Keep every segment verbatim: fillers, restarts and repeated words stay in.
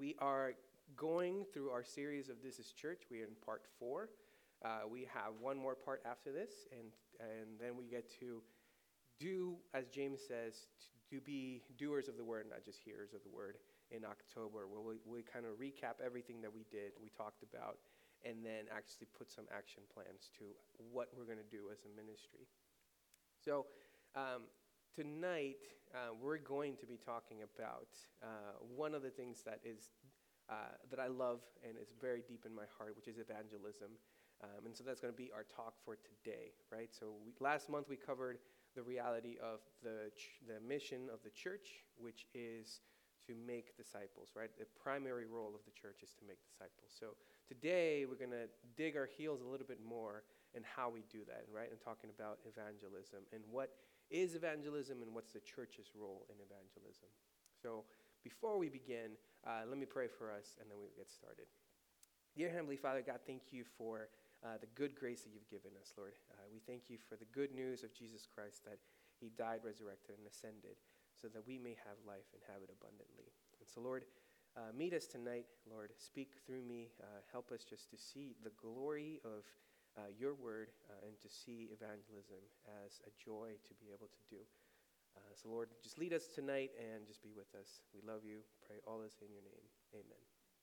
We are going through our series of This is Church. We are in part four. Uh, we have one more part after this, and and then we get to do, as James says, to, to be doers of the word, not just hearers of the word, in October, where we, we kind of recap everything that we did, we talked about, and then actually put some action plans to what we're going to do as a ministry. So um, tonight, uh, we're going to be talking about uh, one of the things that is uh, that I love and is very deep in my heart, which is evangelism. Um, and so that's going to be our talk for today, right? So we, last month we covered the reality of the ch- the mission of the church, which is to make disciples, right? The primary role of the church is to make disciples. So today we're going to dig our heels a little bit more in how we do that, right? And talking about evangelism and what is evangelism and what's the church's role in evangelism. So before we begin, uh, let me pray for us and then we'll get started. Dear Heavenly Father, God, thank you for uh, the good grace that you've given us, Lord. Uh, we thank you for the good news of Jesus Christ, that he died, resurrected, and ascended, so that we may have life and have it abundantly. And so, Lord, uh, meet us tonight, Lord. Speak through me. Uh, help us just to see the glory of uh, your word uh, and to see evangelism as a joy to be able to do. Uh, so, Lord, just lead us tonight and just be with us. We love you. Pray all this in your name. Amen.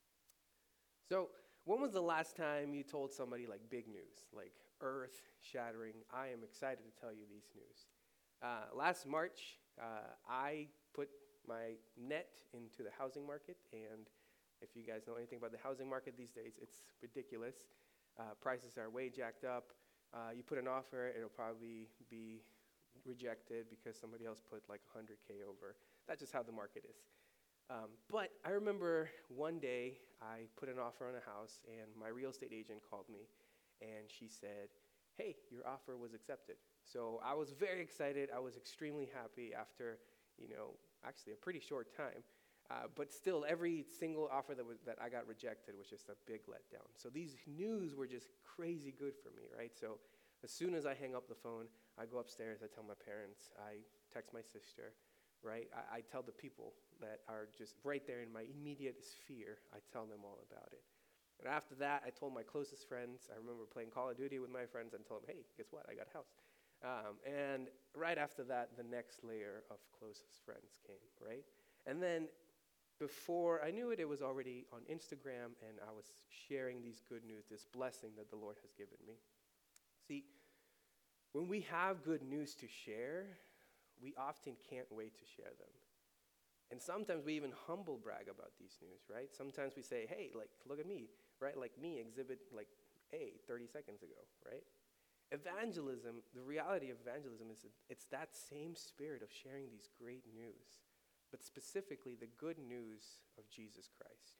So, when was the last time you told somebody like big news, like earth-shattering, I am excited to tell you these news? Uh, last March, uh, I put my net into the housing market, and if you guys know anything about the housing market these days, it's ridiculous. Uh, prices are way jacked up. Uh, you put an offer, it'll probably be rejected because somebody else put like one hundred K over. That's just how the market is. Um, but I remember one day I put an offer on a house, and my real estate agent called me, and she said, hey, your offer was accepted. So I was very excited. I was extremely happy after, you know, actually a pretty short time. Uh, but still, every single offer that was, that I got rejected was just a big letdown. So these news were just crazy good for me, right? So as soon as I hang up the phone, I go upstairs, I tell my parents, I text my sister, right? I, I tell the people that are just right there in my immediate sphere, I tell them all about it. And after that, I told my closest friends. I remember playing Call of Duty with my friends and told them, hey, guess what? I got a house. Um, and right after that, the next layer of closest friends came, right? And then before I knew it, it was already on Instagram, and I was sharing these good news, this blessing that the Lord has given me. See, when we have good news to share, we often can't wait to share them. And sometimes we even humble brag about these news, right? Sometimes we say, hey, like, look at me, right? Like me, exhibit like A thirty seconds ago, right? Evangelism, the reality of evangelism is that it's that same spirit of sharing these great news, but specifically the good news of Jesus Christ.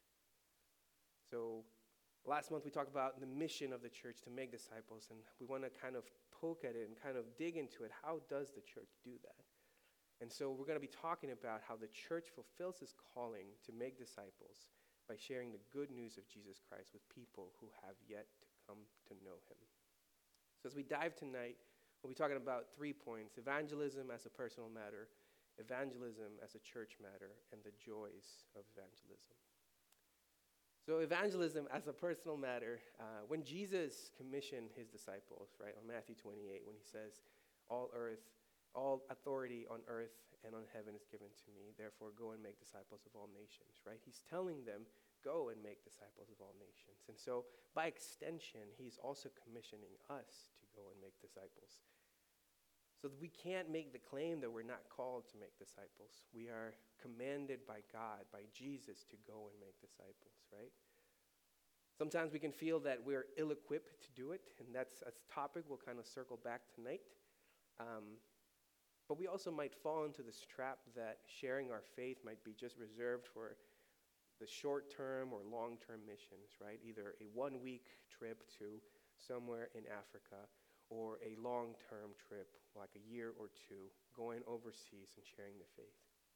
So last month we talked about the mission of the church to make disciples, and we want to kind of poke at it and kind of dig into it. How does the church do that? And so we're going to be talking about how the church fulfills its calling to make disciples by sharing the good news of Jesus Christ with people who have yet to come to know him. So as we dive tonight, we'll be talking about three points: evangelism as a personal matter, evangelism as a church matter, and the joys of evangelism. So evangelism as a personal matter, uh, when Jesus commissioned his disciples, right, on Matthew twenty-eight, when he says, all earth, all authority on earth and on heaven is given to me, therefore go and make disciples of all nations, right? He's telling them, go and make disciples of all nations. And so by extension, he's also commissioning us to go and make disciples. So that we can't make the claim that we're not called to make disciples. We are commanded by God, by Jesus, to go and make disciples, right? Sometimes we can feel that we're ill-equipped to do it, and that's a topic we'll kind of circle back tonight. Um, but we also might fall into this trap that sharing our faith might be just reserved for the short-term or long-term missions, right? Either a one-week trip to somewhere in Africa or a long-term trip, like a year or two, going overseas and sharing the faith.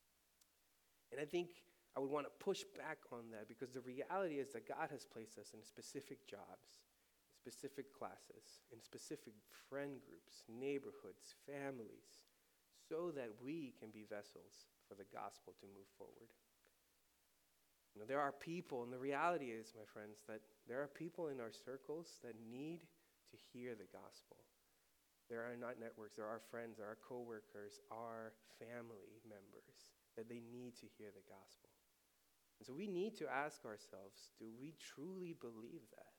And I think I would want to push back on that, because the reality is that God has placed us in specific jobs, specific classes, in specific friend groups, neighborhoods, families, so that we can be vessels for the gospel to move forward. You know, there are people, and the reality is, my friends, that there are people in our circles that need to hear the gospel. There are not networks, there are friends, there are coworkers, our family members that they need to hear the gospel. And so we need to ask ourselves, do we truly believe that?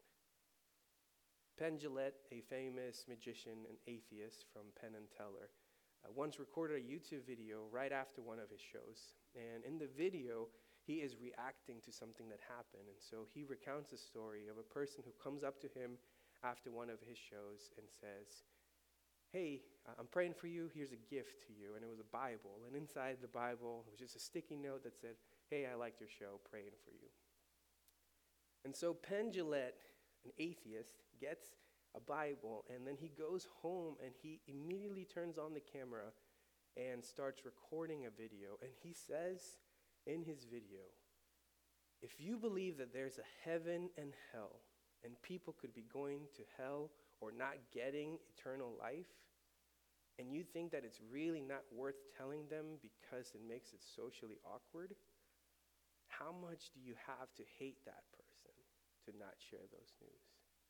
Penn Jillette, a famous magician and atheist from Penn and Teller, uh, once recorded a YouTube video right after one of his shows. And in the video, he is reacting to something that happened. And so he recounts a story of a person who comes up to him after one of his shows and says, hey, I'm praying for you, here's a gift to you. And it was a Bible. And inside the Bible was just a sticky note that said, hey, I liked your show, praying for you. And so Penn Jillette, an atheist, gets a Bible, and then he goes home and he immediately turns on the camera and starts recording a video. And he says in his video, if you believe that there's a heaven and hell, and people could be going to hell or not getting eternal life, and you think that it's really not worth telling them because it makes it socially awkward, how much do you have to hate that person to not share those news?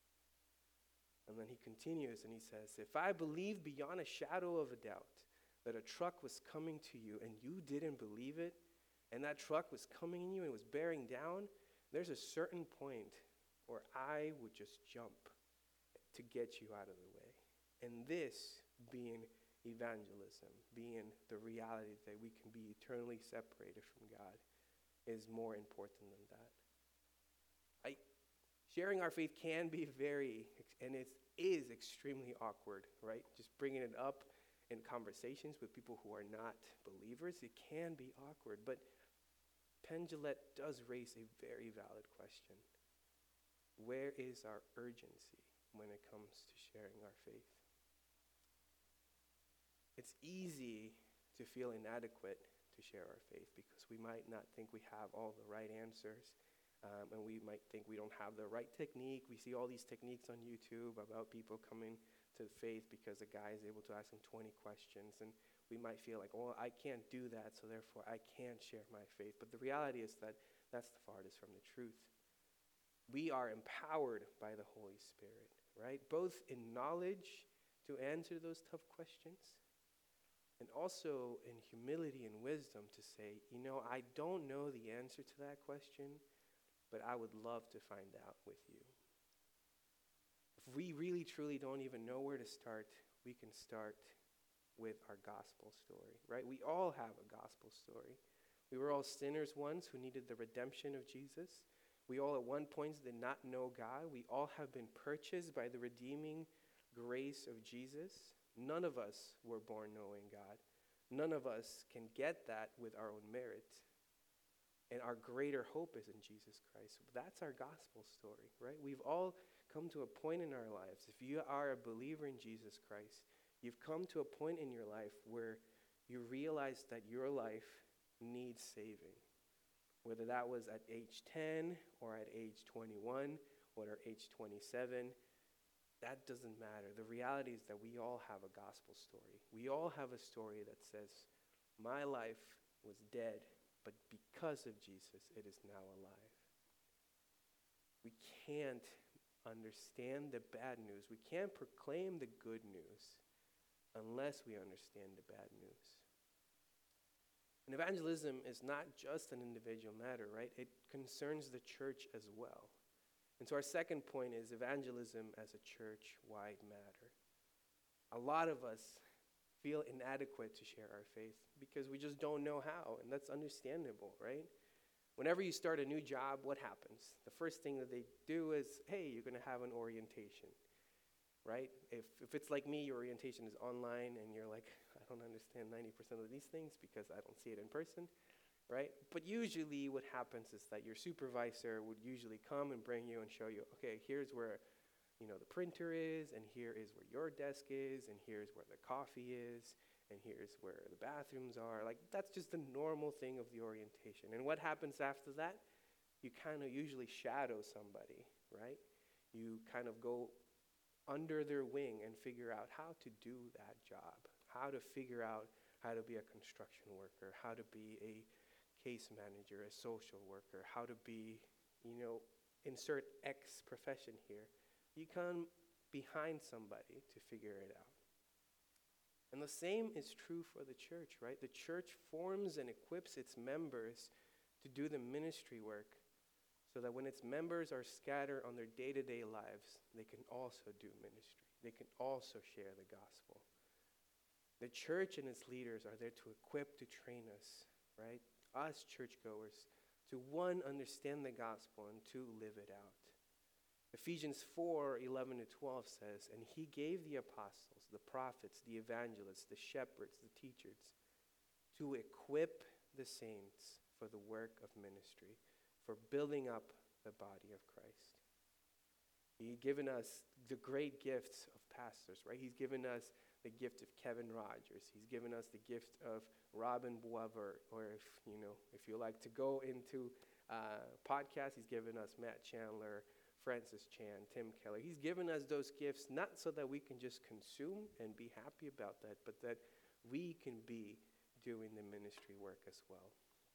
And then he continues and he says, if I believe beyond a shadow of a doubt that a truck was coming to you and you didn't believe it, and that truck was coming in you and was bearing down, there's a certain point where I would just jump to get you out of the way. And this being evangelism, being the reality that we can be eternally separated from God, is more important than that. I, sharing our faith can be very, and it is extremely awkward, right? Just bringing it up in conversations with people who are not believers, it can be awkward. But Penn Jillette does raise a very valid question. Where is our urgency when it comes to sharing our faith? It's easy to feel inadequate to share our faith because we might not think we have all the right answers, um, and we might think we don't have the right technique. We see all these techniques on YouTube about people coming to faith because a guy is able to ask them twenty questions, and we might feel like, oh, I can't do that, so therefore I can't share my faith. But the reality is that that's the farthest from the truth. We are empowered by the Holy Spirit, right? Both in knowledge to answer those tough questions, and also in humility and wisdom to say, you know, I don't know the answer to that question, but I would love to find out with you. If we really truly don't even know where to start, we can start with our gospel story, right? We all have a gospel story. We were all sinners once who needed the redemption of Jesus. We all at one point did not know God. We all have been purchased by the redeeming grace of Jesus. None of us were born knowing God. None of us can get that with our own merit. And our greater hope is in Jesus Christ. That's our gospel story, right? We've all come to a point in our lives. If you are a believer in Jesus Christ, you've come to a point in your life where you realize that your life needs saving. Whether that was at age ten or at age twenty-one or at age twenty-seven, that doesn't matter. The reality is that we all have a gospel story. We all have a story that says, my life was dead, but because of Jesus, it is now alive. We can't understand the bad news. We can't proclaim the good news unless we understand the bad news. And evangelism is not just an individual matter, right? It concerns the church as well. And so our second point is evangelism as a church-wide matter. A lot of us feel inadequate to share our faith because we just don't know how, and that's understandable, right? Whenever you start a new job, what happens? The first thing that they do is, hey, you're going to have an orientation, right? If if it's like me, your orientation is online, and you're like, I don't understand ninety percent of these things because I don't see it in person, right? But usually what happens is that your supervisor would usually come and bring you and show you, okay, here's where, you know, the printer is, and here is where your desk is, and here's where the coffee is, and here's where the bathrooms are. Like, that's just the normal thing of the orientation. And what happens after that? You kind of usually shadow somebody, right? You kind of go under their wing and figure out how to do that job, how to figure out how to be a construction worker, how to be a case manager, a social worker, how to be, you know, insert X profession here. You come behind somebody to figure it out. And the same is true for the church, right? The church forms and equips its members to do the ministry work so that when its members are scattered on their day-to-day lives, they can also do ministry. They can also share the gospel. The church and its leaders are there to equip, to train us, right? Us churchgoers, to one, understand the gospel, and two, live it out. Ephesians four, eleven to twelve says, "And he gave the apostles, the prophets, the evangelists, the shepherds, the teachers, to equip the saints for the work of ministry, for building up the body of Christ." He's given us the great gifts of pastors, right? He's given us the gift of Kevin Rogers. He's given us the gift of Robin Boisvert, or if you know, if you like to go into uh, podcasts, he's given us Matt Chandler, Francis Chan, Tim Keller. He's given us those gifts not so that we can just consume and be happy about that, but that we can be doing the ministry work as well.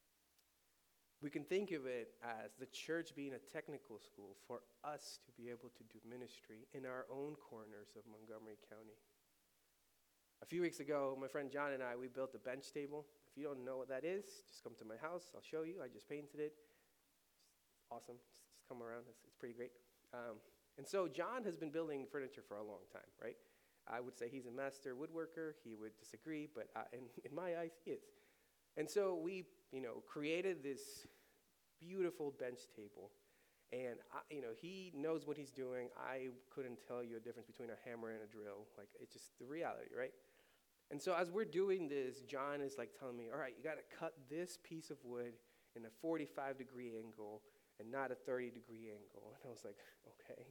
We can think of it as the church being a technical school for us to be able to do ministry in our own corners of Montgomery County. A few weeks ago, my friend John and I, we built a bench table. If you don't know what that is, just come to my house. I'll show you. I just painted it. It's awesome. Just, just come around. It's, it's pretty great. Um, and so John has been building furniture for a long time, right? I would say he's a master woodworker. He would disagree, but uh, in, in my eyes, he is. And so we, you know, created this beautiful bench table. And, I, you know, he knows what he's doing. I couldn't tell you a difference between a hammer and a drill. Like, it's just the reality, right? And so as we're doing this, John is like telling me, all right, you got to cut this piece of wood in a forty-five degree angle and not a thirty degree angle. And I was like, okay,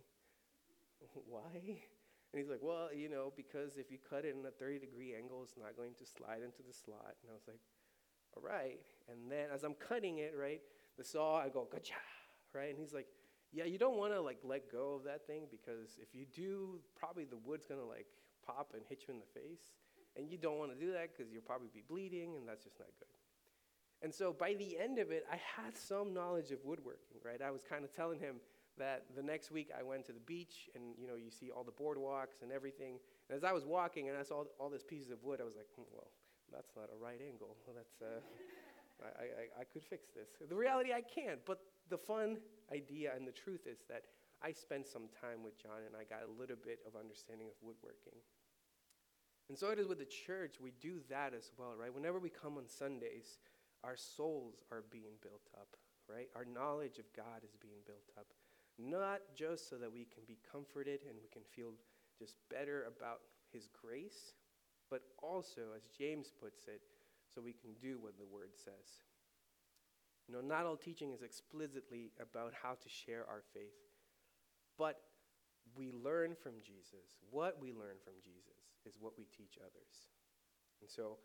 why? And he's like, well, you know, because if you cut it in a thirty degree angle, it's not going to slide into the slot. And I was like, all right. And then as I'm cutting it, right, the saw, I go, gotcha, right? And he's like, yeah, you don't want to like let go of that thing, because if you do, probably the wood's going to like pop and hit you in the face. And you don't want to do that because you'll probably be bleeding, and that's just not good. And so by the end of it, I had some knowledge of woodworking, right? I was kind of telling him that the next week I went to the beach, and, you know, you see all the boardwalks and everything. And as I was walking and I saw all these pieces of wood, I was like, hmm, well, that's not a right angle. Well, that's, uh, I, I, I could fix this. The reality, I can't. But the fun idea and the truth is that I spent some time with John, and I got a little bit of understanding of woodworking. And so it is with the church. We do that as well, right? Whenever we come on Sundays, our souls are being built up, right? Our knowledge of God is being built up, not just so that we can be comforted and we can feel just better about his grace, but also, as James puts it, so we can do what the word says. You know, not all teaching is explicitly about how to share our faith, but we learn from Jesus. What we learn from Jesus is what we teach others. And so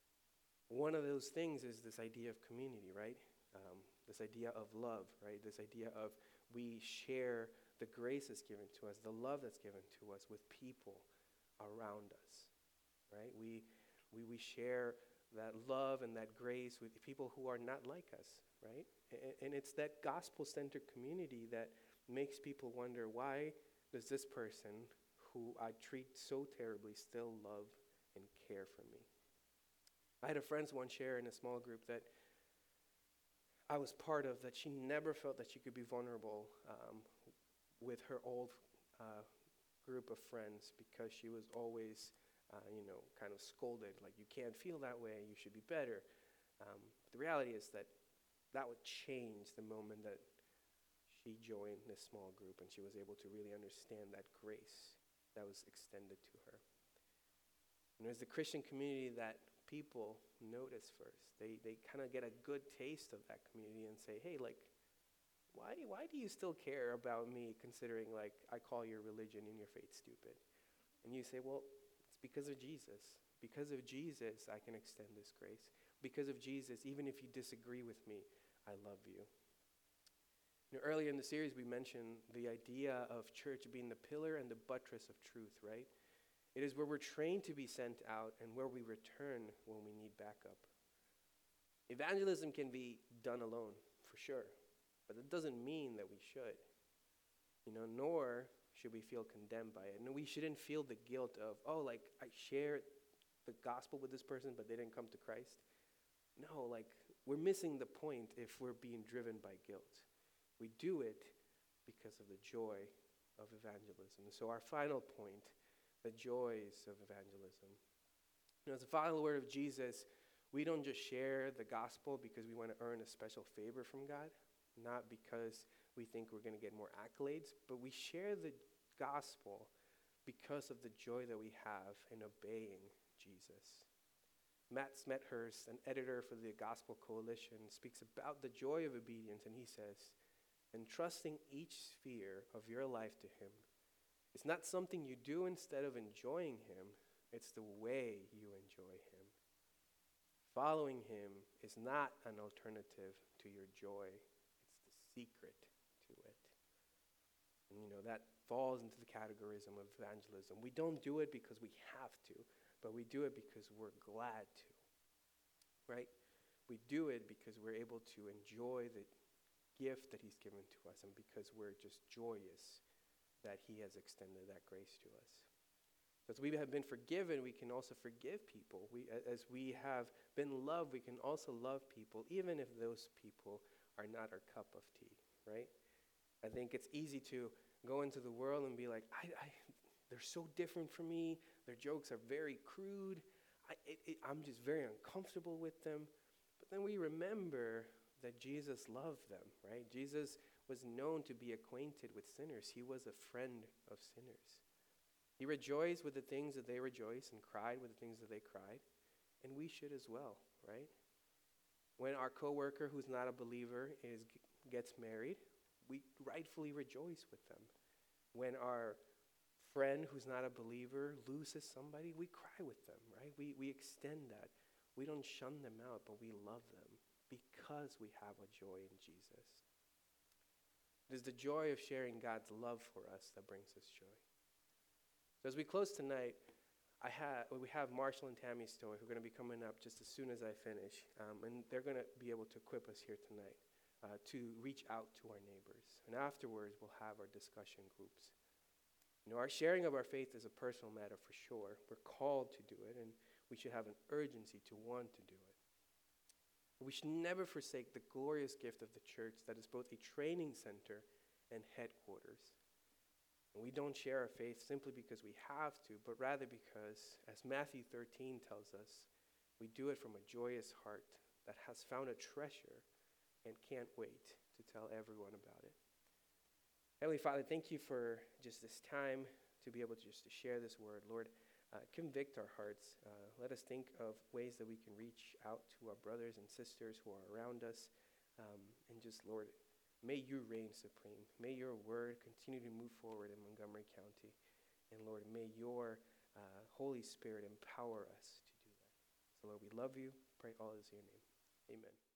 one of those things is this idea of community, right? Um, this idea of love, right? This idea of we share the grace that's given to us, the love that's given to us with people around us, right? We, we, we share that love and that grace with people who are not like us, right? And, and it's that gospel-centered community that makes people wonder, why does this person who I treat so terribly still love and care for me? I had a friend once share in a small group that I was part of, that she never felt that she could be vulnerable um, with her old uh, group of friends, because she was always, uh, you know, kind of scolded, like, you can't feel that way, you should be better. Um, but the reality is that that would change the moment that she joined this small group and she was able to really understand that grace that was extended to her. And it was the Christian community that people notice first. They they kind of get a good taste of that community and say, hey, like, why, why do you still care about me, considering, like, I call your religion and your faith stupid? And you say, well, it's because of Jesus. Because of Jesus, I can extend this grace. Because of Jesus, even if you disagree with me, I love you. You know, earlier in the series, we mentioned the idea of church being the pillar and the buttress of truth, right? It is where we're trained to be sent out and where we return when we need backup. Evangelism can be done alone, for sure, but it doesn't mean that we should. You know, nor should we feel condemned by it. And we shouldn't feel the guilt of, oh, like, I shared the gospel with this person, but they didn't come to Christ. No, like, we're missing the point if we're being driven by guilt. We do it because of the joy of evangelism. And so our final point, the joys of evangelism. You know, as a follower of Jesus, we don't just share the gospel because we want to earn a special favor from God, not because we think we're going to get more accolades, but we share the gospel because of the joy that we have in obeying Jesus. Matt Smethurst, an editor for the Gospel Coalition, speaks about the joy of obedience, and he says, entrusting each sphere of your life to him is not something you do instead of enjoying him, it's the way you enjoy him. Following him is not an alternative to your joy, it's the secret to it. And you know, that falls into the categorism of evangelism. We don't do it because we have to, but we do it because we're glad to, right? We do it because we're able to enjoy the gift that he's given to us and because we're just joyous that he has extended that grace to us. So as we have been forgiven, we can also forgive people. We, as we have been loved, we can also love people, even if those people are not our cup of tea, right? I think it's easy to go into the world and be like, I, I they're so different from me. Their jokes are very crude. I, it, it, I'm just very uncomfortable with them. But then we remember that Jesus loved them, right? Jesus was known to be acquainted with sinners. He was a friend of sinners. He rejoiced with the things that they rejoiced and cried with the things that they cried. And we should as well, right? When our coworker who's not a believer is gets married, we rightfully rejoice with them. When our friend who's not a believer loses somebody, we cry with them, right? We we extend that. We don't shun them out, but we love them because we have a joy in Jesus. It is the joy of sharing God's love for us that brings us joy. So as we close tonight, I have we have Marshall and Tammy Stowe who are going to be coming up just as soon as I finish, um, and they're going to be able to equip us here tonight uh, to reach out to our neighbors. And afterwards, we'll have our discussion groups. You know, our sharing of our faith is a personal matter for sure. We're called to do it, and we should have an urgency to want to do it. But we should never forsake the glorious gift of the church that is both a training center and headquarters. And we don't share our faith simply because we have to, but rather because, as Matthew thirteen tells us, we do it from a joyous heart that has found a treasure and can't wait to tell everyone about it. Heavenly Father, thank you for just this time to be able to just to share this word. Lord, uh, convict our hearts. Uh, let us think of ways that we can reach out to our brothers and sisters who are around us. Um, and just, Lord, may you reign supreme. May your word continue to move forward in Montgomery County. And Lord, may your uh, Holy Spirit empower us to do that. So Lord, we love you. Pray all this in your name. Amen.